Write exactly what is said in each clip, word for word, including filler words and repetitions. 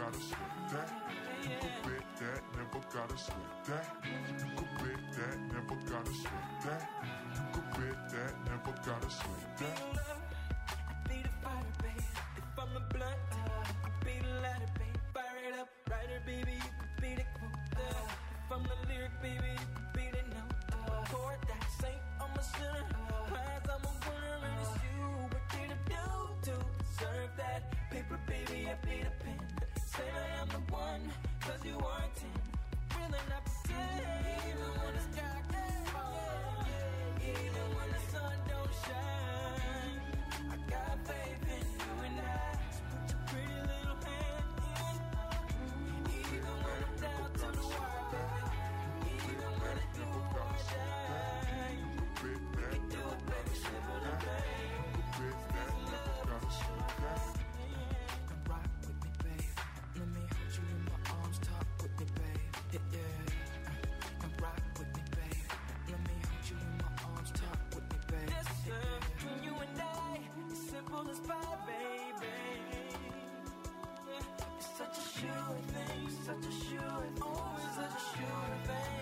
gotta sweat that. You could bet that, never gotta sweat that. You could bet that, never gotta sweat that. You could bet that, never gotta sweat that. I be the fire, babe. If I'm a blunt, I be the lighter, babe. Fire it up, writer, baby, you could be the quote. If I'm the lyric, baby, you could be the note. Chord that saint, I'm a sinner. Prize, I'm a winner, and it's you. What did I do to deserve that? Paper, baby, I be the pen. Say that I'm the one, cause you are ten. Really not pretend, even when the sky can't fall. Even when the sun don't shine. I got faith in you and I. So put your pretty little hand in. Even when I'm down to the wire, baby. Even when I do or die. We can do it, baby, simple to play. There's love, it's sure that. Rock with me, babe. Let me hold you in my arms, talk with me, babe. Yeah, yeah. And rock with me, babe. Let me hold you in my arms, talk with me, babe. This love between you and I is simple as pie, baby. It's such a sure thing, such a sure thing, oh, it's such a sure thing.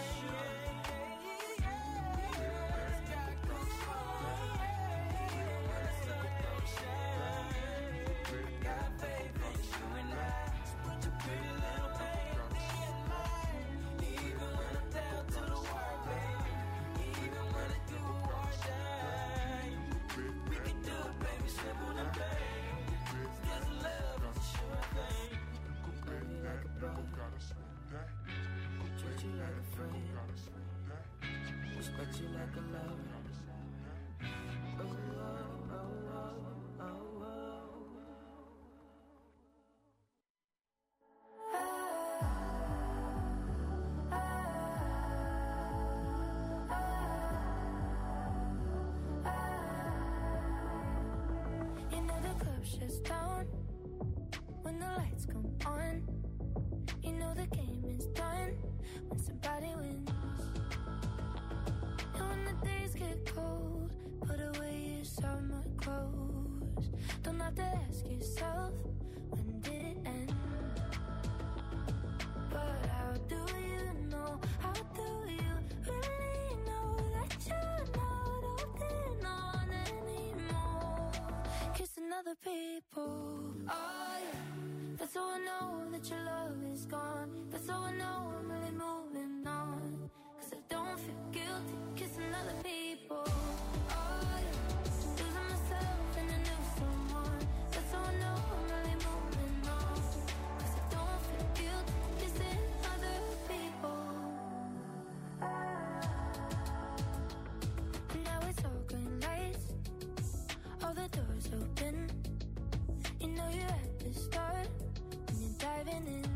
Respect you like a lover. Oh, oh, oh, oh, oh, oh. You know the club shuts down when the lights come on. You know the game is done when somebody wins. And when the days get cold, put away your summer clothes. Don't have to ask yourself, when did it end? But how do you know, how do you really know that you're not holding on anymore? Kissing other people, oh yeah. That's how I know that your love is gone. That's how I know I'm really moving on. Cause I don't feel guilty kissing other people. Oh yeah, losing myself in a new someone. That's how I know I'm really moving on. Cause I don't feel guilty kissing other people. And now it's all green lights, all the doors open. You know you're at the start when you're diving in.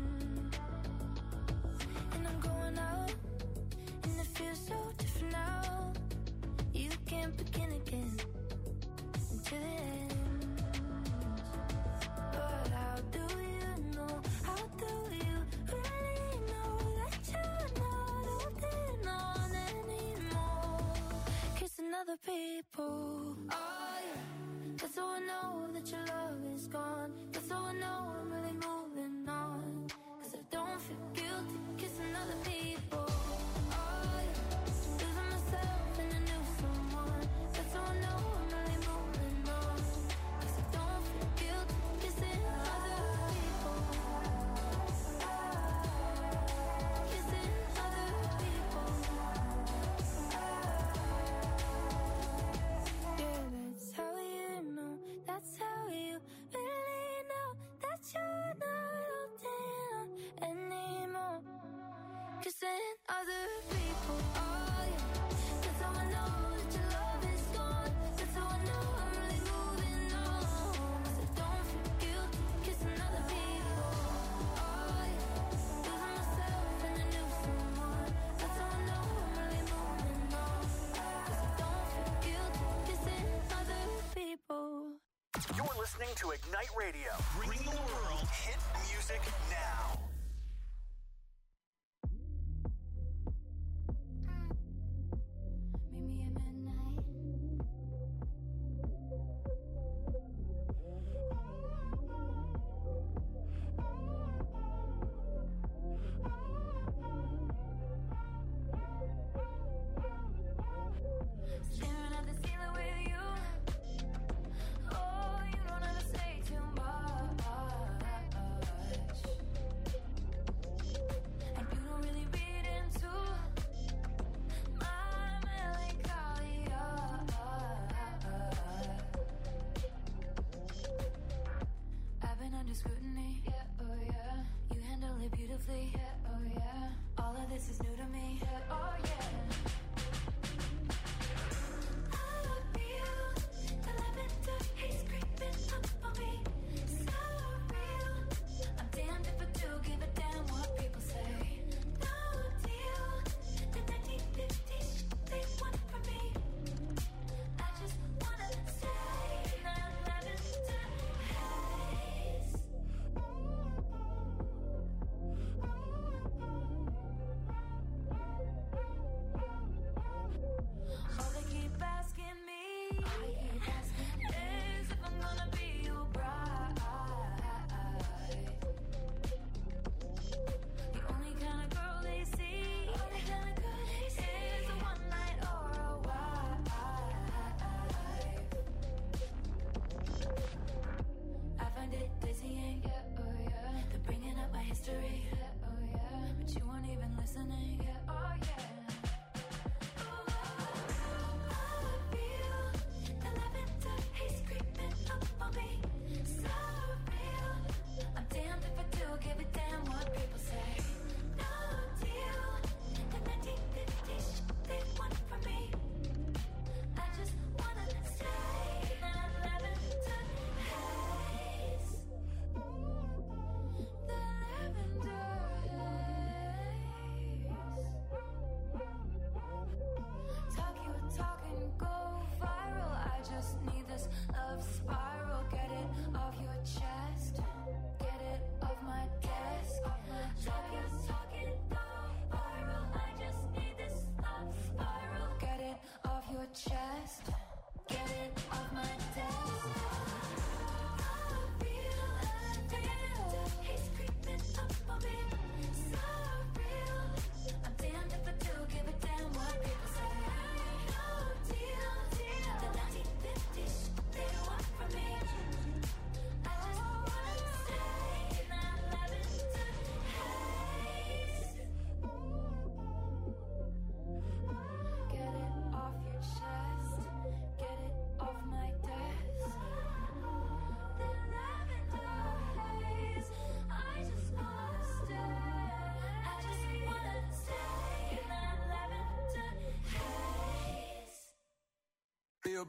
And I'm going out, and it feels so different now. You can't begin again until it ends. But how do you know, how do you really know that you're not holding on anymore? Kissing other people, oh yeah. That's how I know that your love is gone. That's how I know I'm really moving on. Cause I don't feel guilty kissing other people. Oh yeah, losing myself in a new someone. That's how I know I'm really moving on. Cause I don't feel guilty kissing other people. Kissing other people. Yeah, that's how you know. That's how you really know that you're not holding on anymore. Kissing other people, oh yeah. That's how I know that your love is gone. That's how I know I'm really moving on. Cause I don't feel guilty kissing other people, oh yeah. Losing myself in a new someone. That's how I know I'm really moving on. Cause I don't feel guilty kissing other people. You're listening to Ignite Radio, bringing the world hit music now. Meet me at midnight.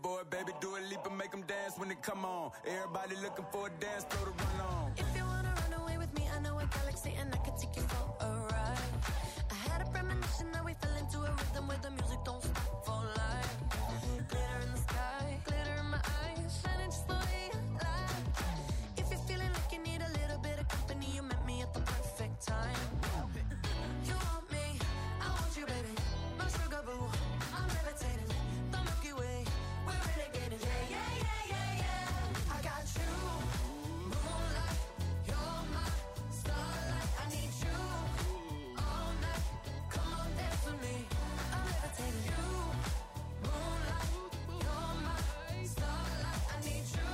boy, baby, do a leap and make them dance when they come on. Everybody looking for a dance floor to run on. If you wanna run away with me, I know a galaxy and I can take you for a ride. I had a premonition that we fell into a rhythm where the music don't stop for life. Glitter in the sky, glitter in my eyes, shining just the way I like. If you're feeling like you need a little bit of company, you met me at the perfect time. You want me, I want you, baby. My sugar boo, I'm levitating. The Milky Way, we're renegading. Yeah, yeah, yeah, yeah, yeah. I got you, moonlight. You're my starlight. I need you all night. Come on, dance with me. I'm levitating. You, moonlight. You're my starlight. I need you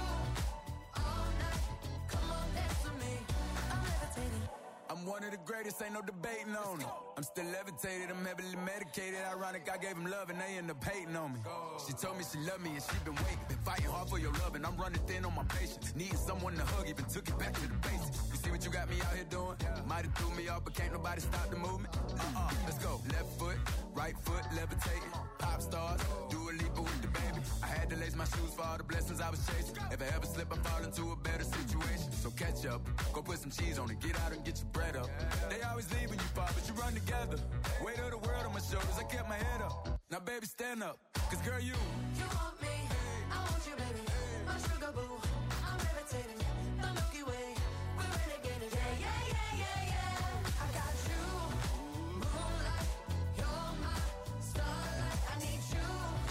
all night. Come on, dance with me. I'm levitating. I'm one of the greatest, ain't no debating on it. I'm still levitated, I'm heavily medicated. Ironic, I gave him love and they end up hating on me. She told me she loved me and she been waiting. Been fighting hard for your love and I'm running thin on my patience. Needing someone to hug, even took it back to the basics. You see what you got me out here doing? Might have threw me off, but can't nobody stop the movement. Uh-uh, let's go. Left foot, right foot, levitating. Pop stars, do a leap with the baby. I had to lace my shoes for all the blessings I was chasing. If I ever slip, I fall into a better situation. So catch up, go put some cheese on it, get out and get your bread up. They always leave when you fall, but you run together. Weight of the world on my shoulders, I kept my head up. Now baby, stand up, cause girl, you You want me, I want you, baby. My sugar boo, I'm levitating. The Milky Way, we're renegading. Yeah, yeah, yeah, yeah, yeah. I got you, moonlight. You're my starlight. I need you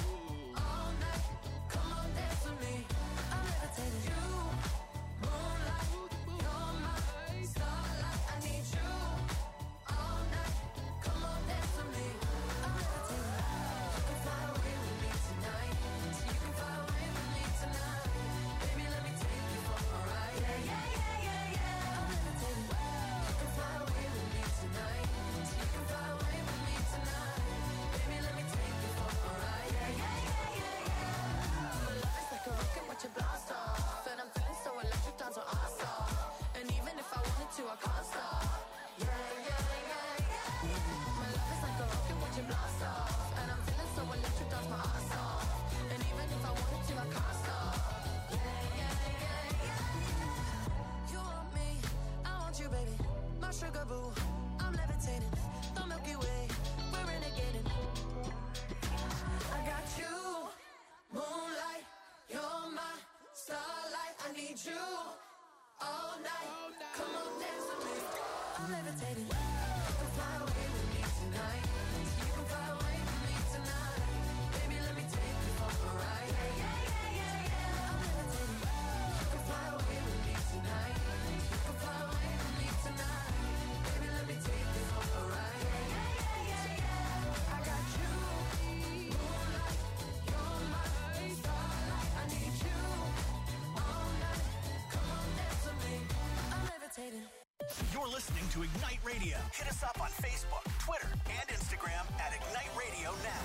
all night. Come on, dance with me. I'm levitating. You, moonlight. You're my starlight. I need you all night. Come on, dance with me. I'm levitating. You can fly away with me tonight. So you can fly away with me tonight. Baby, let me take you for a ride. Yeah, yeah, yeah, yeah, yeah. I'm levitating. You can fly away with me tonight. So you can fly away with me tonight. Baby, let me take you for a ride. Yeah, yeah, yeah, yeah, yeah. My love is like a rocket, watch it blast off. And I'm feeling so electric, down to awesome. And even if I wanted to, I can't stop. Yeah, yeah, yeah, yeah. My love is like a rocket, watch it blast off. And I'm feeling so electric, dance my ass off. And even if I wanted to, I can't stop. Yeah, yeah, yeah, yeah. You want me, I want you, baby. My sugar boo, I'm levitating. The Milky Way, we're renegading. I got you, moonlight. You're my starlight. I need you all night. Come on, dance with me. I'm levitating. You can fly away with me tonight. You can fly away with me tonight. Baby, let me take you for a ride. Yeah, yeah, yeah, yeah, yeah. I'm levitating. You can fly away with me tonight. You can fly away with me tonight. Baby, let me take you for a ride. Yeah, yeah, yeah, yeah, yeah. I got you, moonlight. You're my starlight. I need you all night. Come on, dance with me. I'm levitating. You're listening to Ignite Radio. Hit us up on Facebook, Twitter, and Instagram at Ignite Radio Now.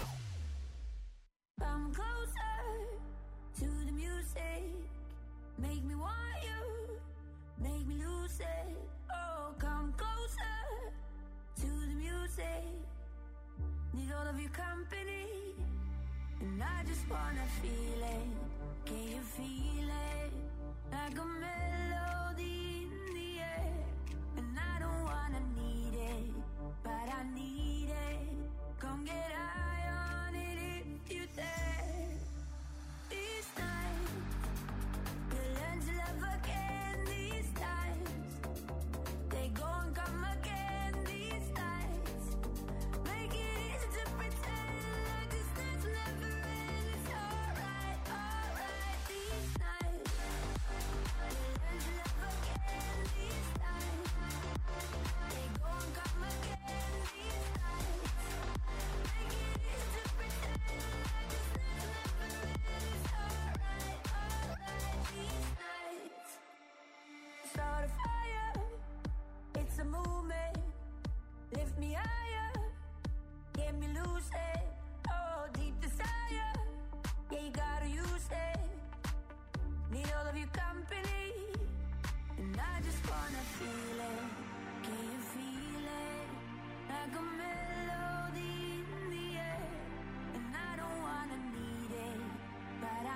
Come closer to the music. Make me want you. Make me lose it. Oh, come closer to the music. Need all of your company. And I just wanna feel it. Can you feel it? Like a melody in the air. And I don't wanna need it, but I need it. Come get high on it if you dare. These nights, we'll learn to love again. These times, they go and come again. These nights, make it easy to pretend like this night's never end. It's alright, alright. These nights, we'll learn to love again. These times, they go and come again. These nights, make it easy to pretend like this night's never end. It's alright, alright. These nights, start a fire. It's a movement. Lift me higher. Get me loose it. Oh, deep desire. Yeah, you gotta use it. Need all of your company. And I just wanna feel it. Can you feel it? Like a melody in the air. And I don't wanna need it, but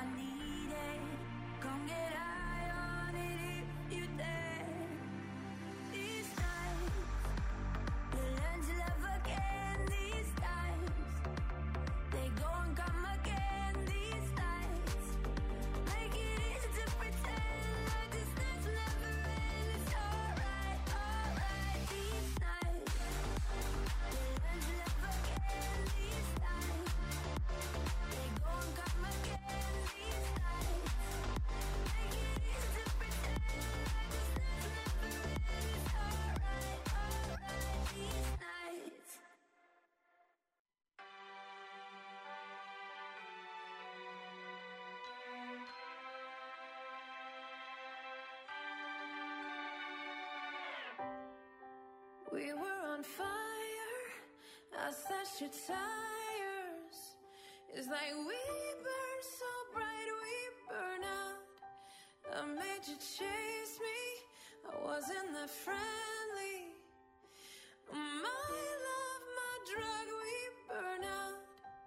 We were on fire. I slashed your tires. It's like we burn so bright, we burn out. I made you chase me. I wasn't that friendly. My love, my drug, we burn out.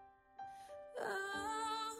Oh.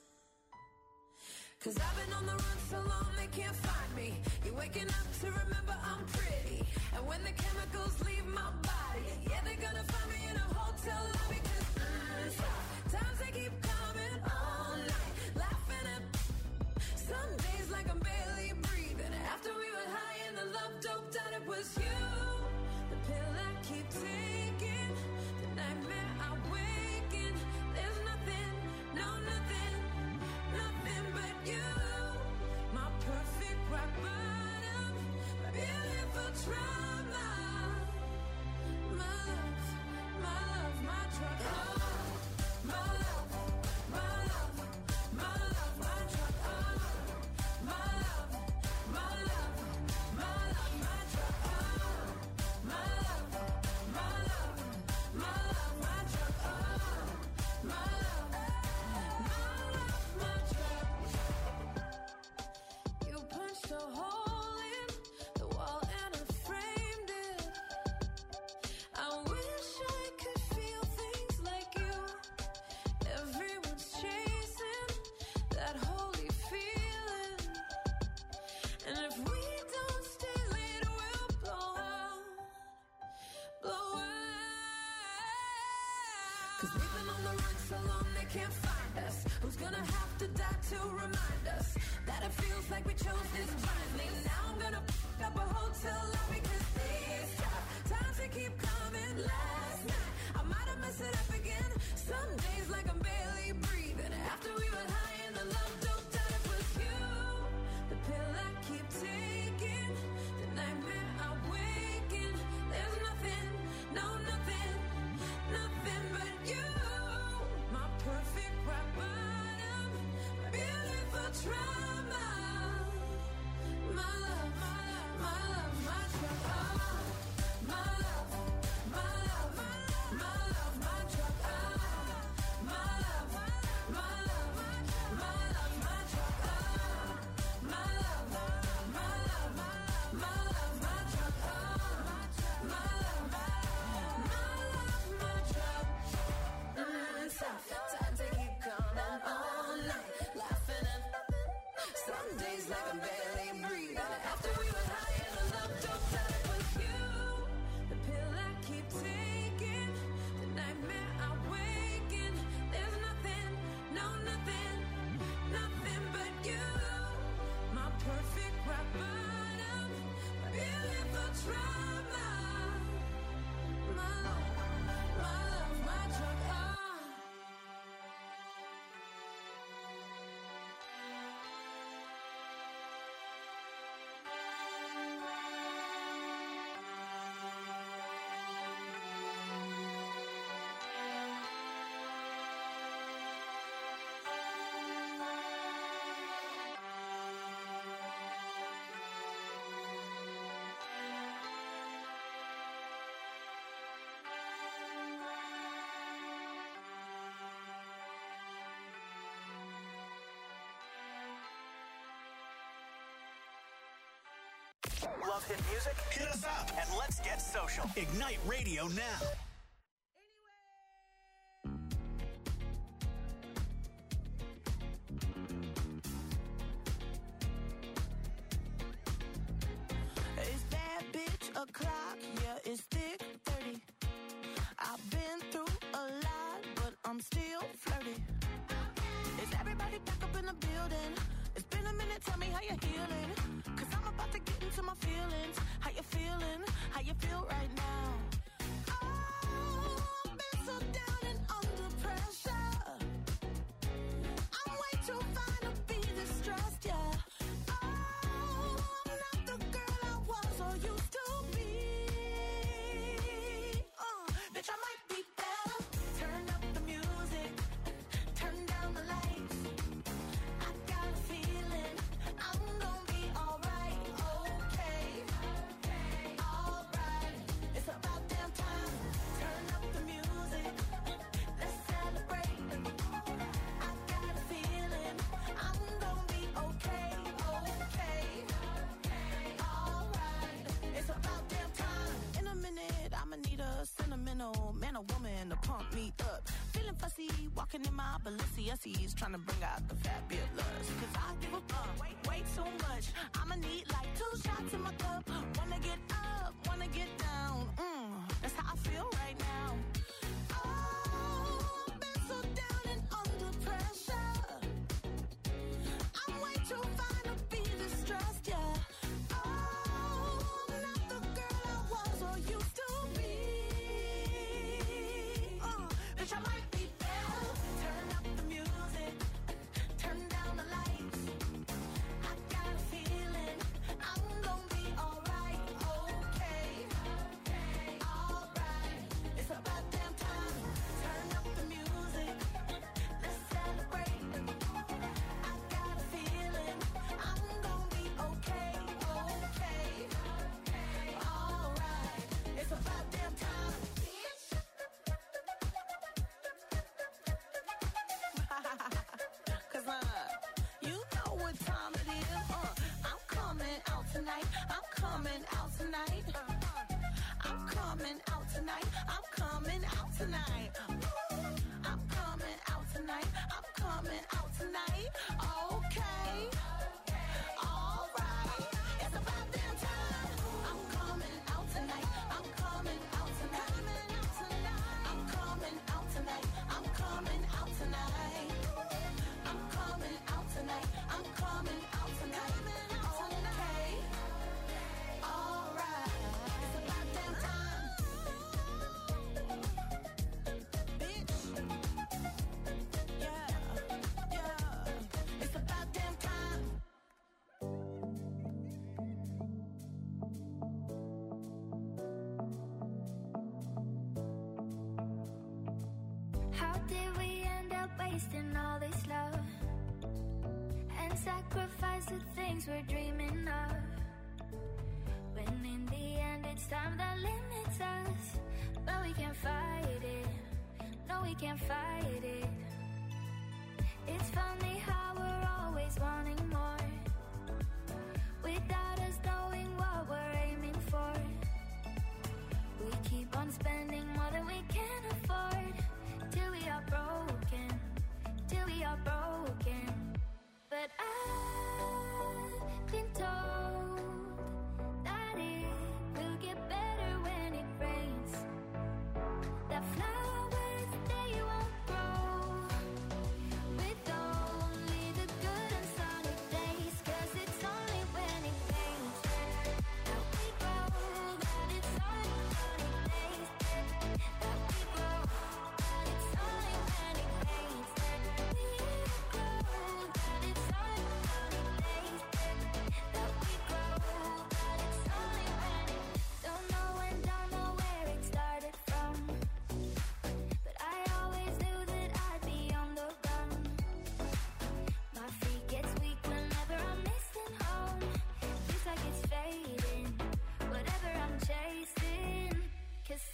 Cause I've been on the run so long they can't find me. You're waking up to remember I'm pretty. And when the chemicals leave my body, yeah, they're gonna find me in a hotel lobby. Cause mm, times they keep coming all night. Laughing at some days like I'm barely breathing. After we were high and the love doped out, it was you. The pill I keep taking, the nightmare I wake in. There's nothing, no nothing, nothing but you. My perfect rock bottom, my beautiful trauma. My love, my love, my drug. Oh, my love, my love, my love, my drug. Oh, my love, my love, my love, my drug. Oh, my love, my love, my love, my drug. Oh, my love, my love, my drug. You punched a hole in the wall and I framed it. I wish I could feel things like you. Everyone's chasing that holy feeling. And if we don't stay lit, we'll blow out, blow out. Cause we've been on the run so long they can't find us. Who's gonna have to die to remind us that it feels like we chose this blindly? Now I'm gonna f*** up a hotel lobby. Cause these times they keep coming. Last night I might have messed it up again. Some days like I'm barely breathing. After we were high and the love doped out, it was you. The pill I keep taking, the nightmare I wake in. There's nothing, no nothing, nothing but you. My perfect rock bottom, my beautiful trauma. My love, my love, my love, my drug. Oh, my love, my love, my love, my drug. Oh, my love, my love, my love, my drug. Oh, my love, my love, my love, my drug. Oh, my love, my love, my drug. Mm, tough times they keep coming all night, laughing at some days like I'm barely breathing. After we were high and the love doped out, it was you. The pill I keep taking, the nightmare I wake in. There's nothing, no nothing, nothing but you. My perfect rock bottom, my beautiful trauma. My love, my love, my drug. Oh. Love hit music? Hit us up and let's get social. Ignite Radio now. It's bad bitch o'clock, yeah, it's thick thirty. I've been through a lot, but I'm still flirty. Is everybody back up in the building? It's been a minute, tell me how you're healing. Cause I'm about to get into my feelings. How you feeling? How you feel right now? Oh, I've been so down and under pressure. I'm way too fine to be this stressed, yeah. Oh, I'm not the girl I was or used to be. Uh, bitch, I might be better. Turn up the music, turn down the lights. I got a feeling I'm gonna be alright. fancies, trying to bring out the fat bit lust. Cause I give a fuck, way, way too much. I'ma need like two shots in my cup. Wanna get up, wanna get down. Mm, that's how I feel right now. Oh, I've been so down and under pressure. I'm way too fine to be distressed, yeah. Oh, I'm not the girl I was or used to be. Uh, bitch, I might be better. Turn up the music, turn down the lights. I got a feeling I'm gonna be alright, okay, okay, alright. It's about damn time. Turn up the music, let's celebrate. I got a feeling I'm gonna be okay, okay, okay, alright. It's about damn time. Cause uh, you know what time it is. Uh, I'm coming out tonight. I'm coming out tonight. I'm coming out tonight. I'm coming out tonight. I'm coming out tonight. I'm coming out tonight. Okay. Alright. It's about damn time. I'm coming out tonight. I'm coming out tonight. I'm coming out tonight. I'm coming out tonight. I'm coming out tonight. I'm coming out tonight. Okay. Alright. It's about damn time. Bitch. Yeah. Yeah. It's about damn time. How did we end up wasting all this love and sacrifice the things we're dreaming of? When in the end it's time that limits us, but we can't fight it. No, we can't fight it. It's funny how we're always wanting more without us knowing what we're aiming for. We keep on spending more than we can afford till we are broken, till we are broken. But I've been told that it will get better when it rains. That flowers, they won't grow with only the good and sunny days. Cause it's only when it rains that we grow. That it's only sunny days that we grow. That it's only when it rains that we grow. That it's only sunny days that we grow. That it's only when it. Don't know when, don't know where it started from, but I always knew that I'd be on the run. My feet gets weak whenever I'm missing home. Feels like it's fading, whatever I'm chasing. Cause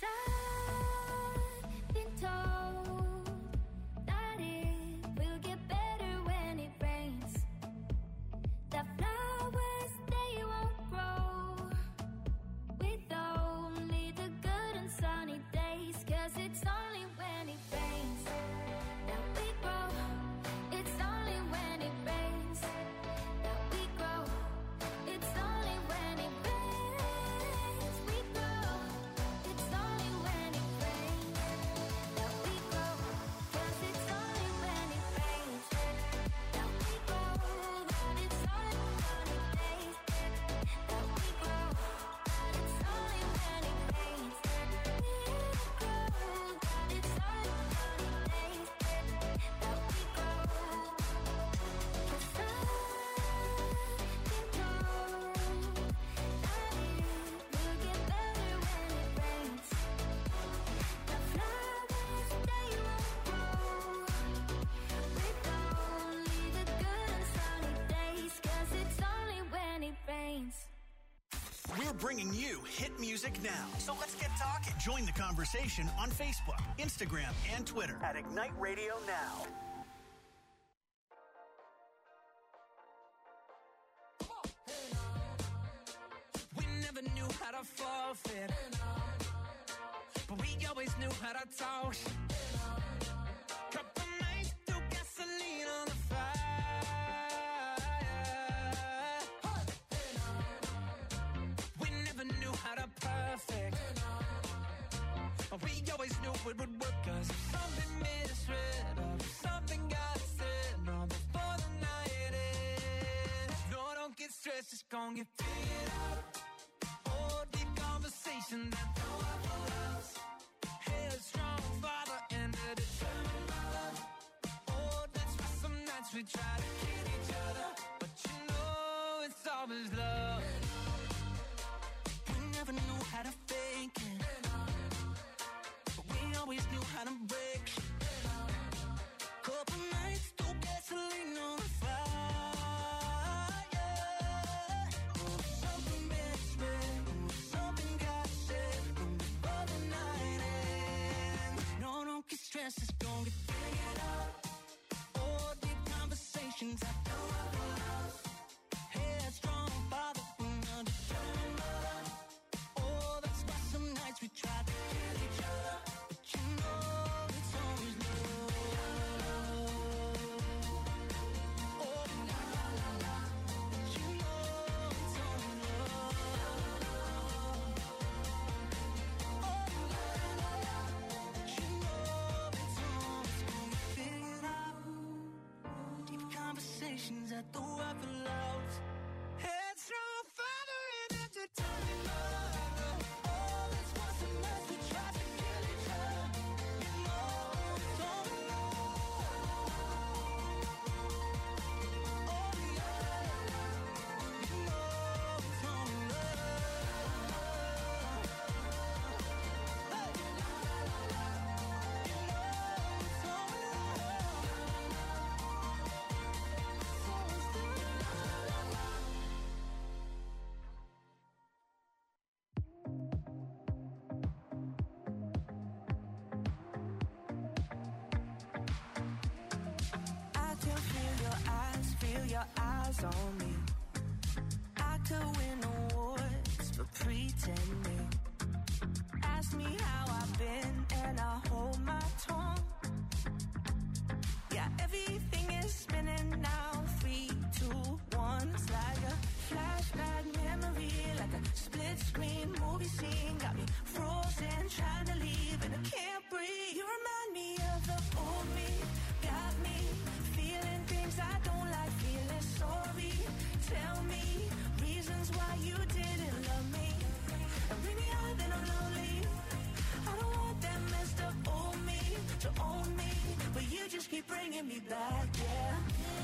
I've been told that it will get better when it rains. That flowers, they won't grow with only the good and sunny days. Cause it's only when it rains that we grow. It's only when it rains that we grow. It's only when it rains we grow. It's only when it rains that we grow. Cause it's only when it rains that we grow. That it's only sunny days that we grow. That it's only when it rains that we grow. That it's only sunny days that we grow. Cause I've been told that it will get better when it rains. The flowers, they won't grow with only the good and sunny days. Cause it's only when it rains. We're bringing you hit music now. So let's get talking. Join the conversation on Facebook, Instagram, and Twitter at Ignite Radio Now. We never knew how to forfeit, but we always knew how to talk. Couple nights through gasoline. hope it would work. Cause if something made us red, or if something got said, no, before the night ends. No, don't get stressed, it's gonna get figured out. Oh, deep conversations that throw up a house. Headstrong father and a determined mother. Oh, that's why some nights we try to kill each other. But you know it's always love. We never knew how to fake it, but we always knew how to break shit. Couple nights, through gasoline on the fire. Oh, something makes red, something got said before the night ends. No, don't get stressed, it's gonna get figured out. Oh, deep conversations after a house. Headstrong father and a determined mother. Oh, that's why some nights we try to kill each other. But you know it's always love. Oh, la la la la. But you know it's always love. Oh, la la la. But you know it's always gonna get figured out. Deep conversations at the Waffle House. Headstrong father and a determined mother. Oh, that's why some nights we try to kill each other. You know it's always love. Oh, yeah. You know it's always love. Hey, la la la la. You know it's always I can feel your eyes, feel your eyes on me. I could win awards for pretending. Ask me how I've been and I hold my tongue. Yeah, everything is spinning now. Three, two, one. It's like a flashback memory, like a split screen movie scene. Got me frozen, trying to leave, and I can't breathe. You remind me of the old me. Got me feeling things I don't like, feeling sorry. Tell me reasons why you didn't love me. And bring me out, then I'm lonely. I don't want that messed up old me to own me, but you just keep bringing me back, yeah.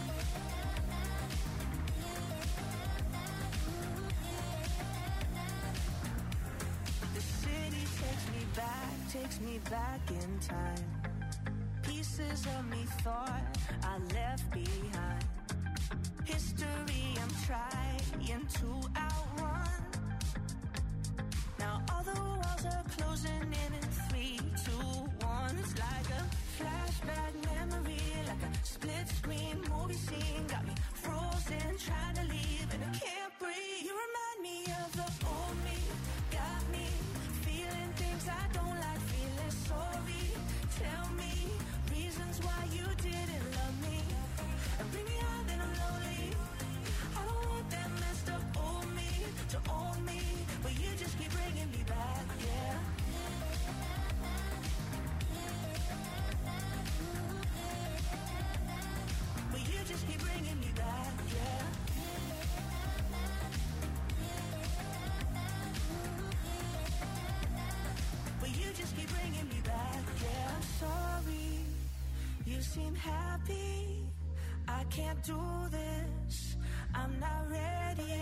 The city takes me back, takes me back in time. Pieces of me thought I left behind. History I'm trying to outrun. Now all the walls are closing in in three, two, one. It's like a flashback memory, like a split screen movie scene. Got me frozen, trying to leave, and I can't breathe. You remind me of the old me. Got me feeling things I don't like, feeling sorry. Tell me reasons why you didn't love me. And bring me out, then I'm lonely. I don't want that messed up old me to own me, but you just keep bringing me back, yeah. But you just keep bringing me back, yeah. But you just keep bringing me back, yeah. I'm sorry, you seem happy. I can't do this, I'm not ready.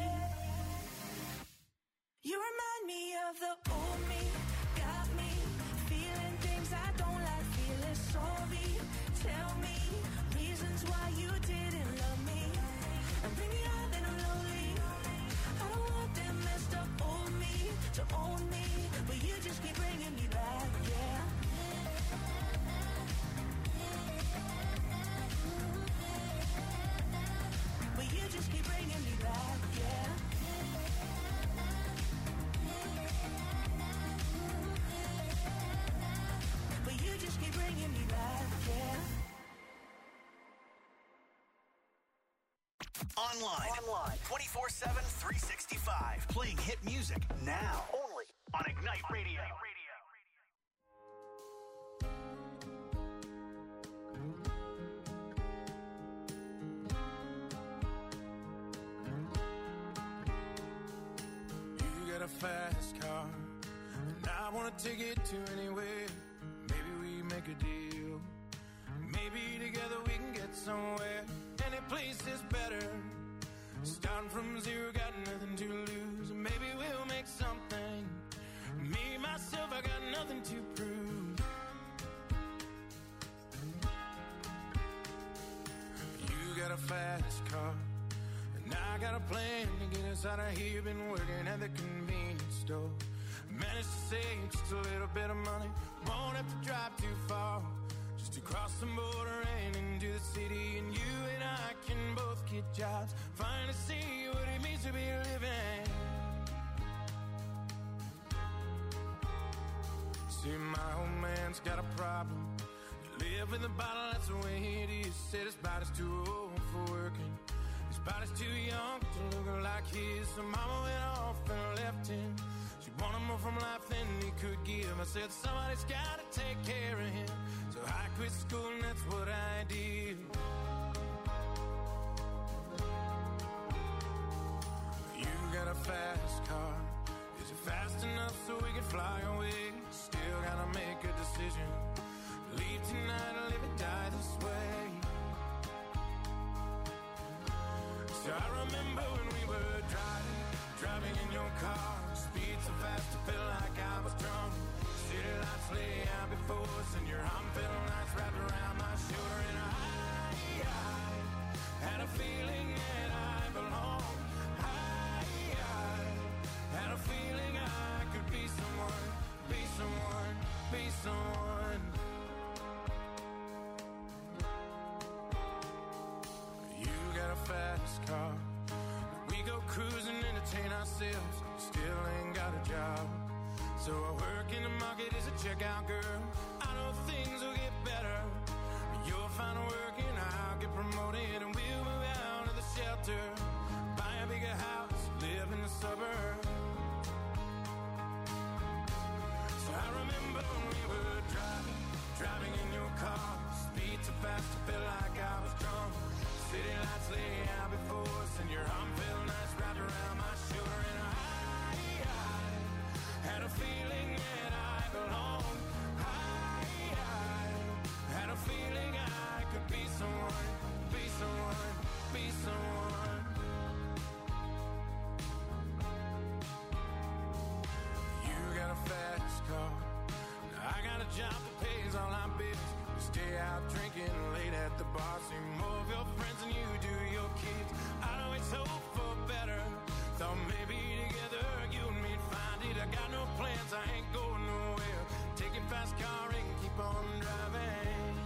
You remind me of the old me. Got me feeling things I don't like, feeling sorry. Tell me reasons why you didn't love me. And bring me out, then I'm lonely. I don't want that messed up old me to own me, but you just keep bringing me back, yeah. But you just keep bringing me back, yeah. But you just keep bringing me back, yeah. Online. Online. twenty-four seven, three sixty-five. Playing hit music now. Only on Ignite Radio. a fast car, and I wanna take it to anywhere. Maybe we make a deal. Maybe together we can get somewhere. Any place is better. Starting from zero, got nothing to lose. Maybe we'll make something. Me, myself, I got nothing to prove. You got a fast car, and I got a plan to get us out of here. Been working at the convenience store. Managed to save just a little bit of money. Won't have to drive too far, just to cross the border and into the city. And you and I can both get jobs, finally see what it means to be living. See, my old man's got a problem. You live in the bottle, that's the way it is. Said his body's too old for working. His body's too young to look like his. So mama went off and left him. She wanted more from life than he could give. I said somebody's gotta take care of him. So I quit school and that's what I did. You got a fast car. Is it fast enough so we can fly away? Still gotta make a decision. Leave tonight or live and die this way. So I remember when we were driving, driving in your car. Speed so fast I felt like I was drunk. City lights lay out before us, and your arm felt nice wrapped around my shoulder. And I, I had a feeling that I belonged. I, I had a feeling I could be someone, be someone, be someone. You got a fast car. We go cruising, entertain ourselves. Still ain't got a job. So I work in the market as a checkout girl. I know things will get better. You'll find work and I'll get promoted, and we'll move out of the shelter, buy a bigger house, live in the suburbs. So I remember when we were driving, driving in your car. Speed so fast I felt like I was drunk. City lights lay out before us, and your arm felt nice wrapped around my shoulder. And I, I had a feeling that I belonged. I, I had a feeling I could be someone, be someone, be someone. You got a fast car. Now I got a job that pays all our bills. We stay out drinking late at the bar. See more of your friends than you do your kids. I always hope for better. Thought maybe together you and me'd find it. I got no plans, I ain't going nowhere. Take a fast car and keep on driving.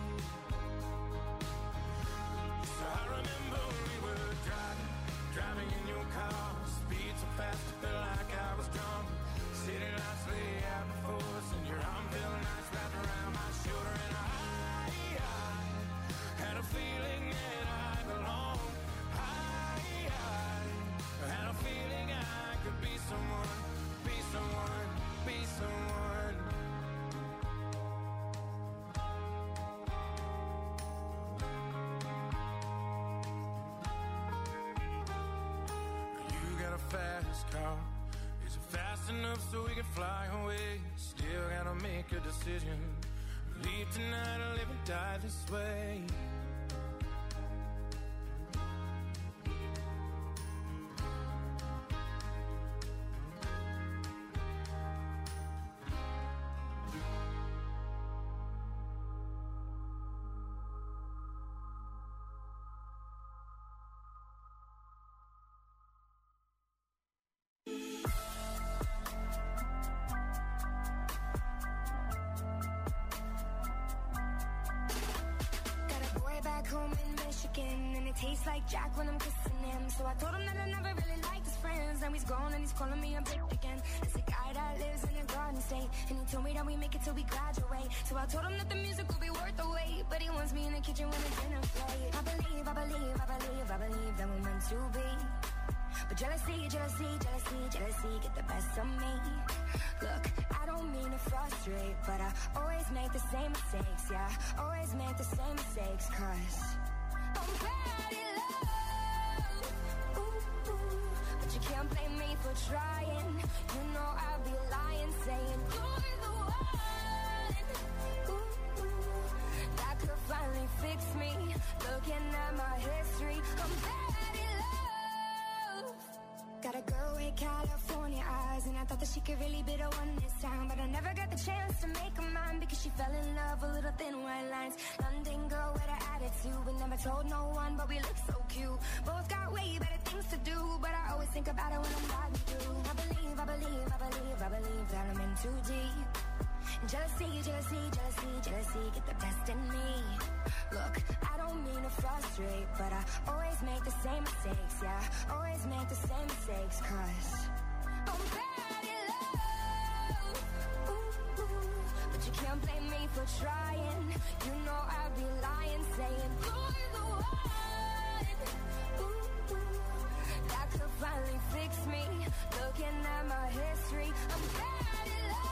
So I remember when we were driving, driving in your car. Speed so fast I felt like I was drunk. City lights lay out before us, and your arm felt nice wrapped around my shoulder. And I, I had a feeling that I belonged. I, I had a feeling I could be someone, be someone, be someone. You got a fast car. Is it fast enough so we can fly away? Still gotta make a decision. Leave tonight or live and die this way. Home in Michigan, and it tastes like Jack when I'm kissing him. So I told him that I never really liked his friends. Now he's gone and he's calling me a bitch again. It's a guy that lives in a garden state, and he told me that we make it till we graduate. So I told him that the music will be worth the wait, but he wants me in the kitchen when the dinner plate. I believe, I believe, I believe, I believe that we're meant to be. But jealousy, jealousy, jealousy, jealousy get the best of me. Look, I don't mean to frustrate, but I always make the same mistakes, yeah. Always make the same mistakes, cause I'm bad in love. Ooh, ooh. But you can't blame me for trying. You know Looking at my history, I'm bad in love. Got a girl with California eyes, and I thought that she could really be the one this time, but I never got the chance to make her mine because she fell in love with little thin white lines. London girl with an attitude, but never told no one, but we look so cute. Both got way better things to do, but I always think about it when I'm riding through. I believe, I believe, I believe, I believe that I'm in too deep. Jealousy, jealousy, jealousy, jealousy, get the best in me. Look, I don't mean to frustrate, but I always make the same mistakes, yeah. Always make the same mistakes, cause I'm bad in love. Ooh, ooh. But you can't blame me for trying. You know I'd be lying, saying you're the one. Ooh, ooh. That could finally fix me. Looking at my history, I'm bad in love.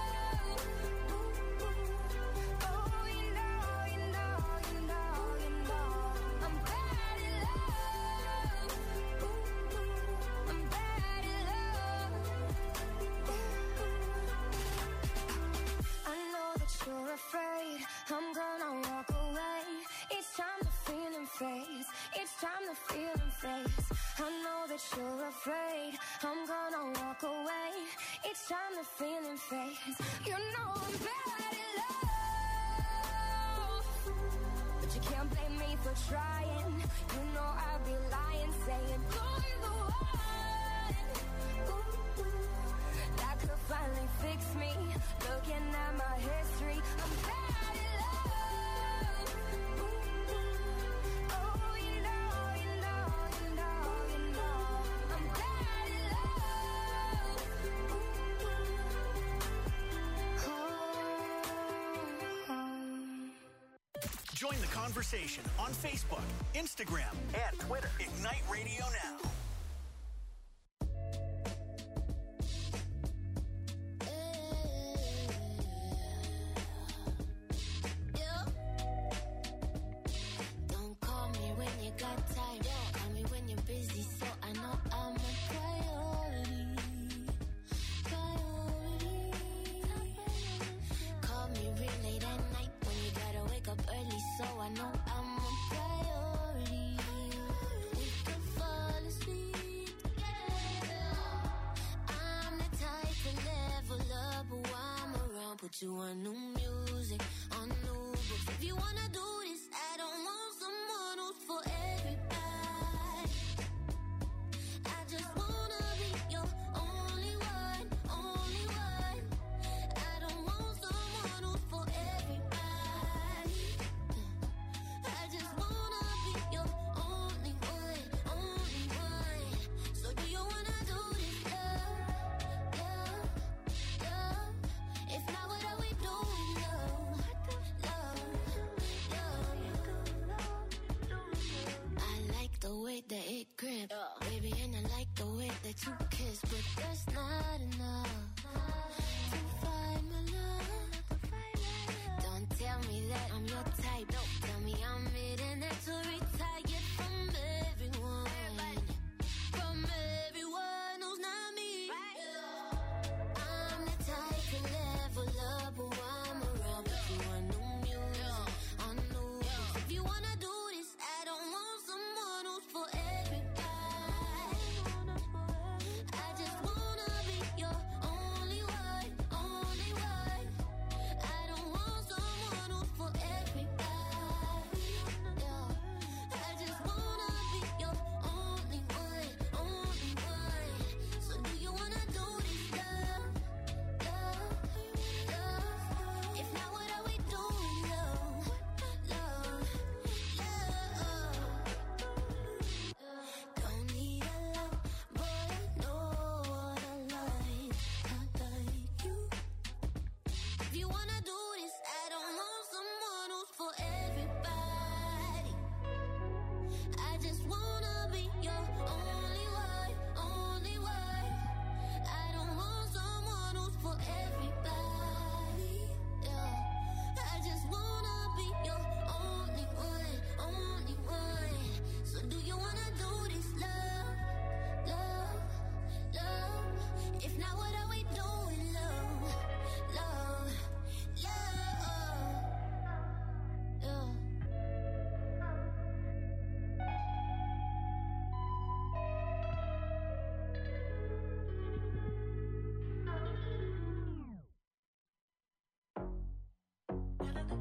Afraid I'm gonna walk away. Each time the feeling fades, each time the feeling fades. I know that you're afraid I'm gonna walk away. Each time the feeling fades, you know I'm bad in love. But you can't blame me for trying. You know I'd be lying, saying you're the one. Ooh, ooh. That could finally fix me. Looking at my history, I'm bad in love. Ooh, ooh. Oh, you know, you know, you know, you know, I'm bad in love. Ooh, ooh. Oh, oh. Join the conversation on Facebook, Instagram, and Twitter. Ignite Radio Now. Put you on new music, on new books. If you wanna do this, I don't want someone who's for everybody. I just wanna be your only one, only one. I don't want someone who's for everybody. I just wanna be your only one, only one. So do you wanna do this, love, love, love? If not, what are we doing, love, love, love? I like the way that it grip, baby, and I like the way that you kiss, but that's not enough to find my love. Don't tell me that I'm your type. Tell me I'm it and that to retire from everyone, from everyone who's not me. I'm the type to level up, but I'm around. Put you on new music, on new books. If you wanna do this, I don't want someone who's for everybody. I just wanna be your own.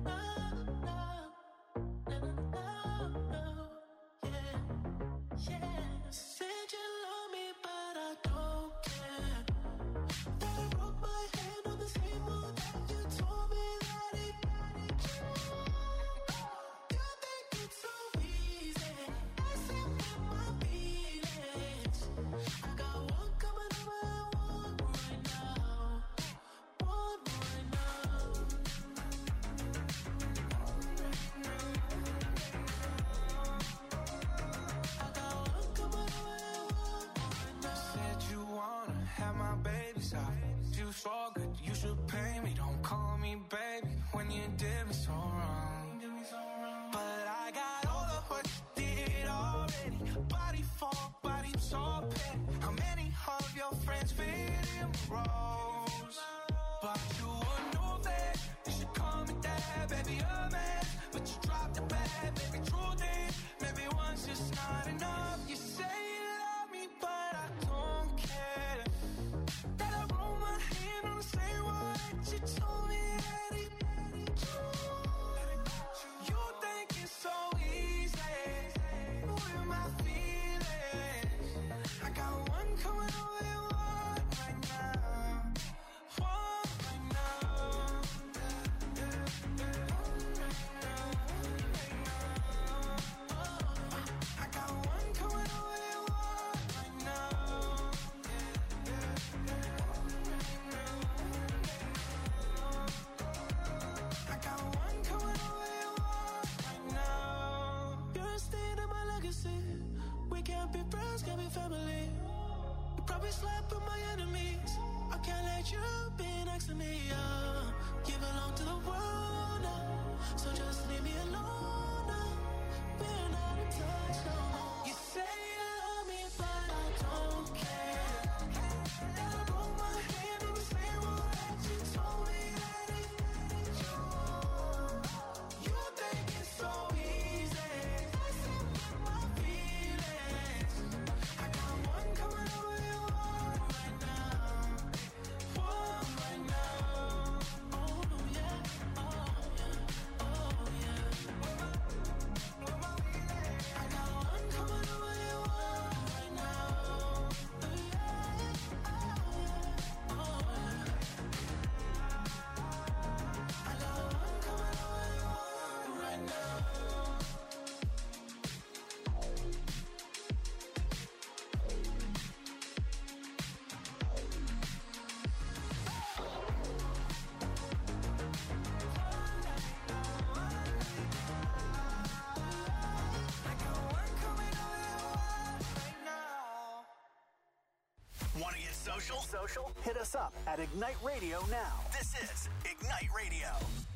Want to get social? Social? Hit us up at Ignite Radio now. This is Ignite Radio.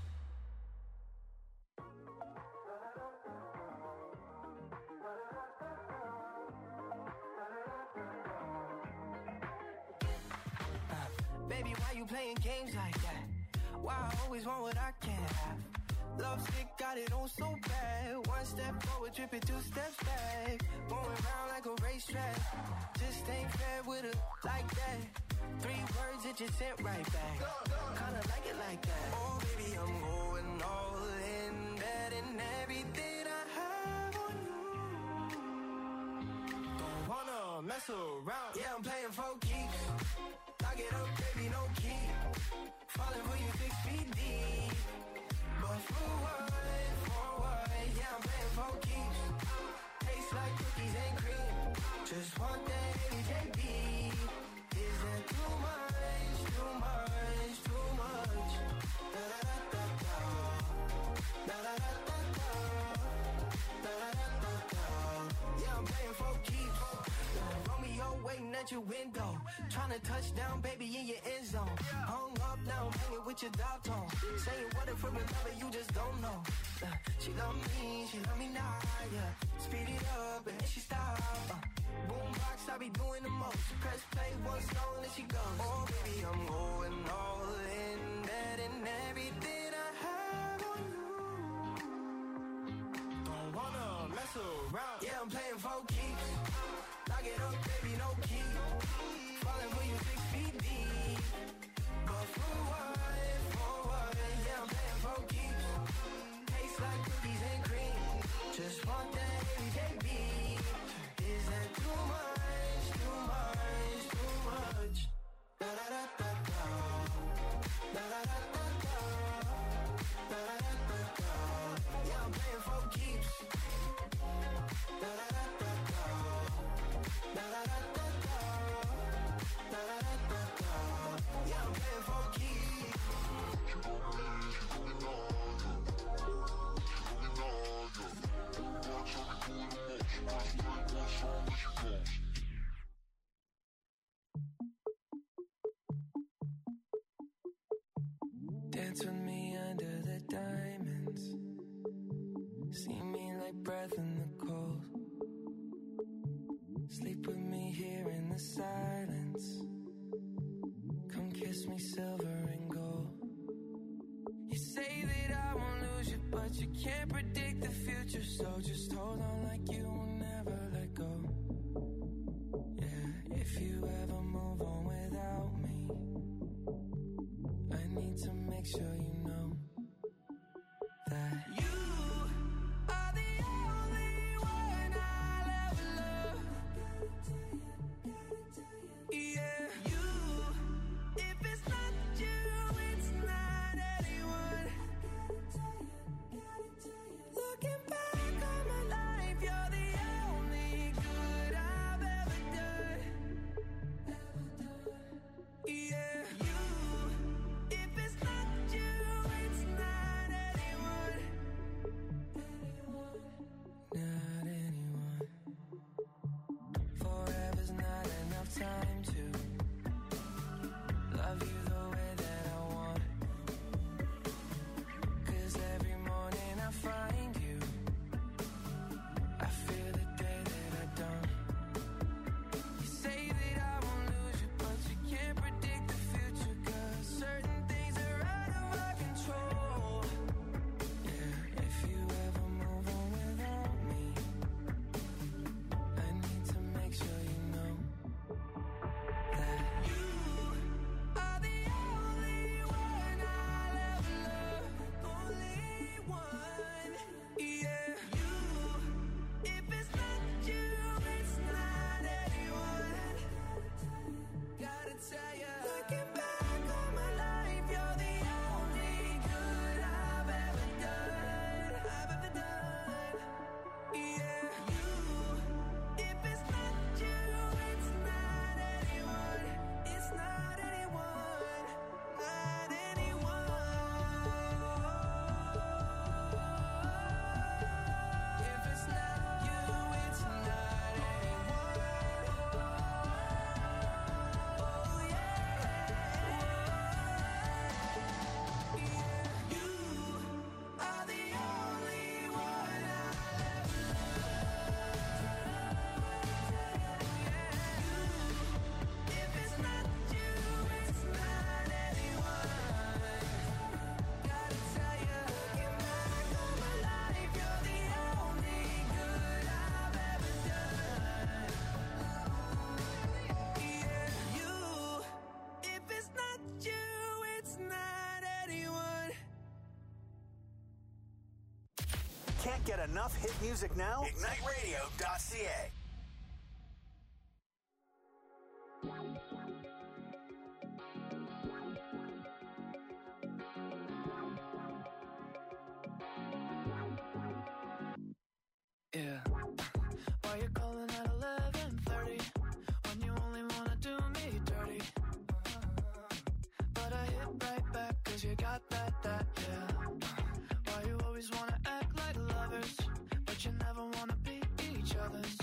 Baby, why you playing games like that? Why I always want what I can't have? Love sick, got it on so bad. One step forward, tripping two steps back. Going round like a racetrack. Just ain't fair with her like that. Three words that you sent right back. Kinda like it like that. Oh, baby, I'm going all in. Betting everything I have on you. Don't wanna mess around. Yeah, I'm playing for keeps. Lock it up, baby, no key. Falling for you six feet deep. But for what, for what? Yeah, I'm playing for keeps. Taste like cookies and cream. Just want that J B. Is that too much, too much, too much? Da da da da da. Da da da da da. Da da da da da. Yeah, I'm playing for keeps. Romeo waiting at your window. Trying to touch down, baby, in your end zone. Hung up now, hanging with your dog tone. Saying what if we're in love and you just don't know. Uh, she love me, she love me now, yeah. Speed it up and then she stop. Uh, Boombox, I be doing the most. Press play once, long and she goes. Oh, baby, I'm going all in. Betting everything I have on you. Don't wanna mess around. Yeah, I'm playing for keeps. Lock it up, baby, no key. Falling for you six feet deep. But for what, for what? Yeah, I'm playing for keeps. Dance with me under the diamonds. See me like breath in the cold. Sleep with me here in the silence. Come kiss me silver and gold. You say that I won't lose you, but you can't predict the future. So just hold on like you will never let go. Yeah, if you ever move on without me, I need to make sure you know that you are the only one I'll ever love. Yeah, you, if it's not you, it's not anyone. Looking back on my life, you're the only good I've ever done. Yeah, you, if it's not you, it's not anyone. Not anyone. Forever's not enough time to love you the way that I want. 'Cause every morning I find you, I fear the day that I don't. You say that I won't lose you, but you can't predict the future. 'Cause certain things are out of our control. Yeah, if you ever move on without me, I need to make sure you know that you are the only one I'll ever love. Only one. Yeah, you, if it's not you, it's not anyone. Gotta tell ya, looking back on my life, you're the only good I've ever done. I've ever done. Yeah, you, if it's not you, it's not anyone. It's not anyone. Not anyone. If it's not you, it's not anyone. Oh yeah. Yeah, you are the only one I'll ever love. Yeah, if it's not you, it's not anyone. Gotta tell ya, looking back on my life, you're the only good I've ever done. Yeah, you, if it's not you, it's not anyone. Can't get enough hit music now? Ignite Radio dot C A. Yeah. Why you calling at eleven thirty when you only wanna do me dirty? But I hit right back 'cause you got that, that, yeah. Why you always wanna act like lovers, but you never wanna be each other's?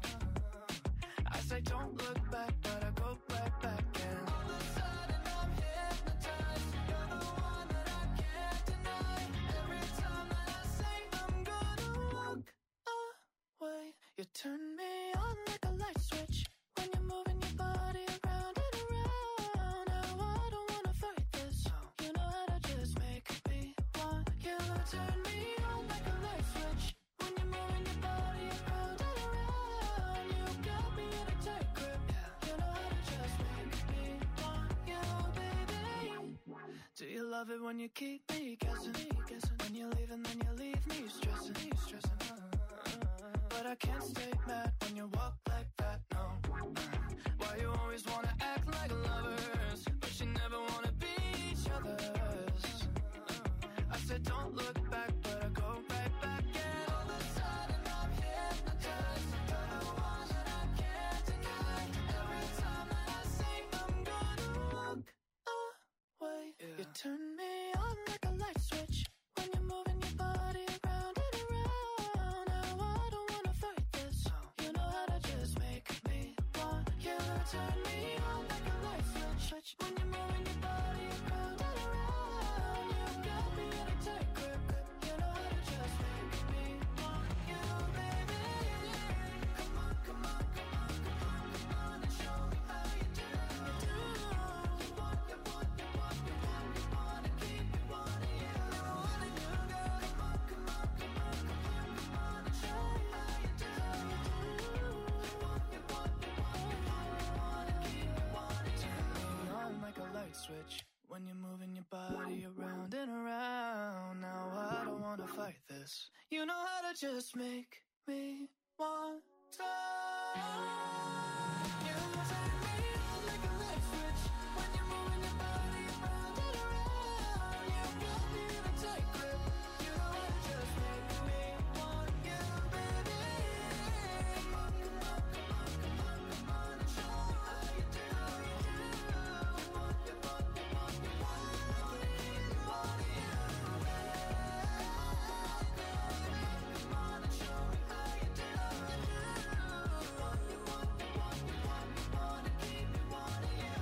I say don't look back, but I go right back and all of a sudden I'm hypnotized. You're the one that I can't deny. Every time that I say I'm gonna walk away, you turn me on like a light switch when you're moving your body around and around. Now I don't wanna fight this. You know how to just make me want you. Turn me on like a light switch when you're moving your body around and around. You got me in a tight grip. You know how to just make me want you, baby. Do you love it when you keep me guessing? When you leave and then you leave me stressing. But I can't stay mad when you walk like that, no. Why you always wanna act like lovers, but you never wanna be each other's? I said don't look back, but I go right back and all of a sudden I'm hypnotized. You're the one that I can't deny. Every time that I say I'm gonna walk away, you turn me on like a light switch when you're moving your body around and around. Now I don't wanna fight this. You know how to just make me want you. Turn me on like a light switch when you're moving your body around and around. this. You know how to just make me want to. You turn me on like a light switch when you're moving your body around and around. You got me in a tight grip. You know how to just make me want you, baby. Come on, come on, come on, come on, come on and show me how you do, how you do. Want you, want you, want you, want you, want you, want you. Come on and show me how you do. Want you, want you, want you, want you, want to keep me wanting you.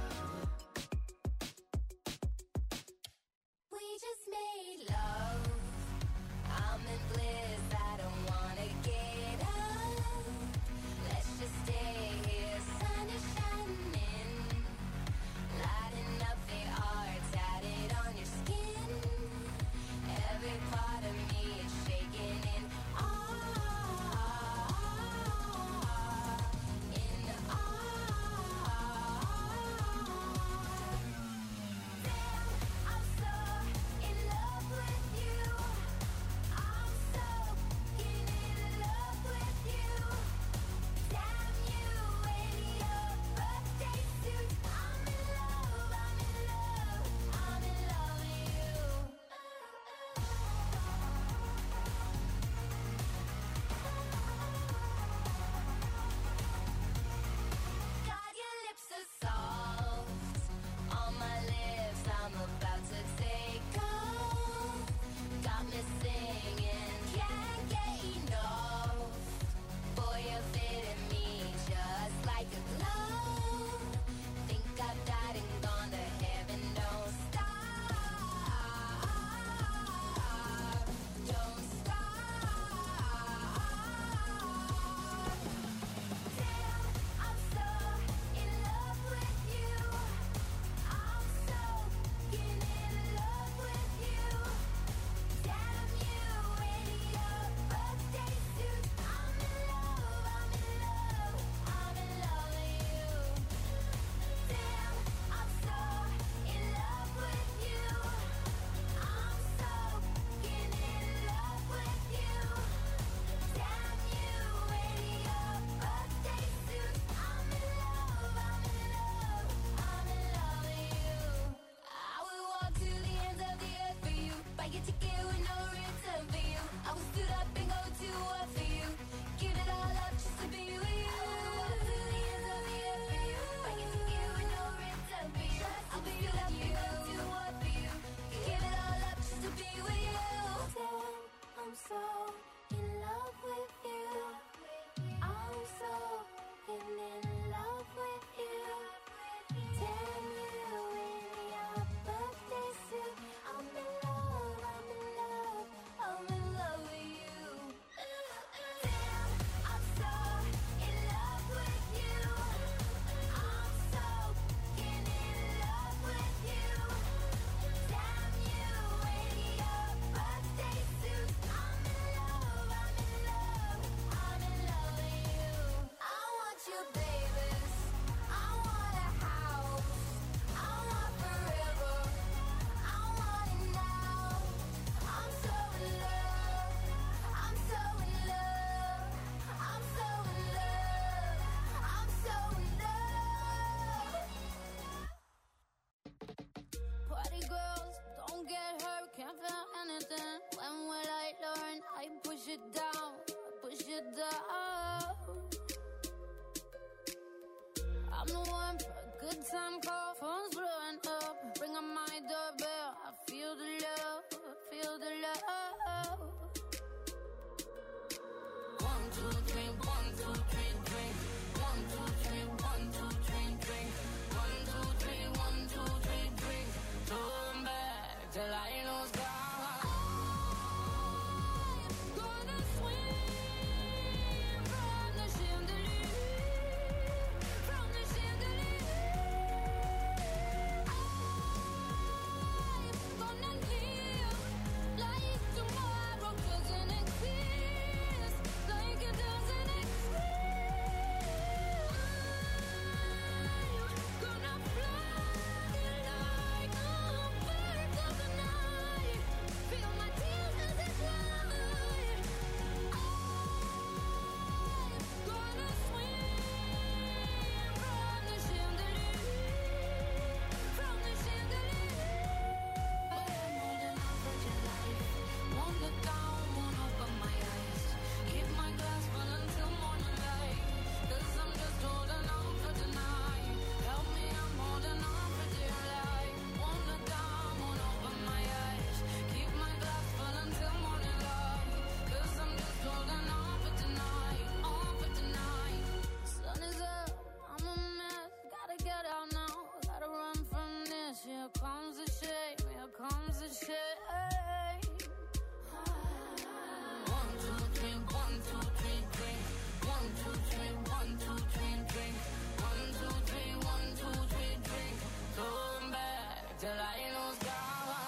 We just made love. I'm in bliss. I don't wanna get up. Let's just stay here. Sun is shining, lighting up the art tatted on your skin. Every part of me is shaking in awe, in awe. Damn, I'm so in love with you. I'm so in love with you. Damn you in your birthday suit. I'm in love, I'm in love, I'm in love with you. God, your lips are soft on my lips. I'm about to take off. Got me singing, can't get enough. Boy, you're fitting me just like a glove. Think I've died and gone to heaven. Don't stop, don't stop. Damn, I'm so in love with you. I'm so in love with you. Damn you in your birthday suit. I'm in love, I'm in love, I'm in love with you. Damn, I'm so in love with you. I'm so in love with you. Damn you in your birthday suit. I'm in love, I'm in love, I'm in love with you. I would walk to the ends of the earth for you. Buy your ticket with no return for you. I would stood up and go to war for you. Give it all up just to be with you. I would walk to the ends of the earth for you. Buy your ticket with no return for you. I would stood up and go to war for you. Give it all up just to be with you. Damn, I'm so in love with you. I'm so in love with you. Damn you in your birthday suit. I'm in love, I'm in love, I'm in love with you. Damn, I'm so in love with you. I'm so in love with you. Damn you in your birthday suit. I'm in love, I'm in love, I'm in love with you. I want you, babies. I want a house. I want forever. I want it now. I'm so in love. I'm so in love. I'm so in love. I'm so in love. Party girls, don't get hurt, can't feel anything. When will I learn? I push it down, I push it down. I'm the one for a good time call, phone's blowing up. Ring on my doorbell, I feel the love, I feel the love. One, two, three, one, two, three, drink. One, two, three, one, two, three, drink. One, two, three, one, two, three, drink. Turn back till I lose God. I'm gonna swim from the chandelier, from the chandelier. here comes the shame, here comes the shame. One, two, three, one, two, three, drink. One, two, three, one, two, three, drink. One, two, three, one, two, three, drink. Come back till I lose God.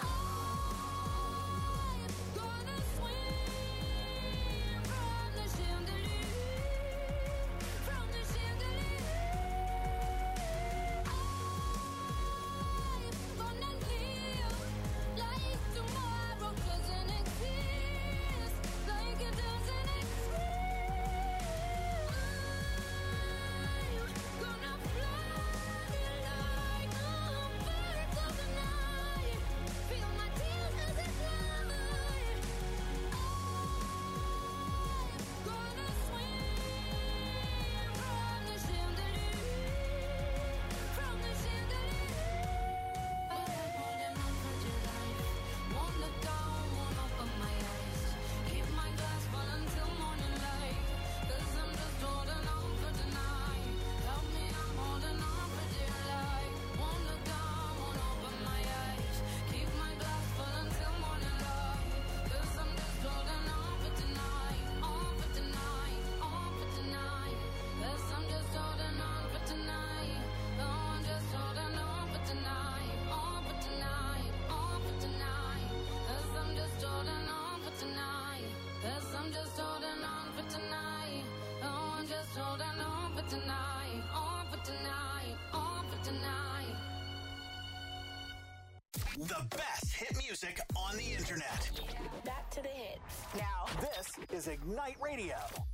The best hit music on the internet. Back to the hits. Now, this is Ignite Radio.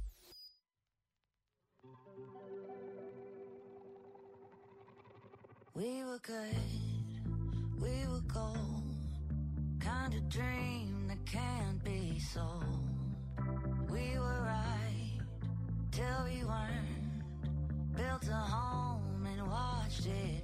We were good, we were gold. Kind of dream that can't be sold. We were right till we weren't. Built a home and watched it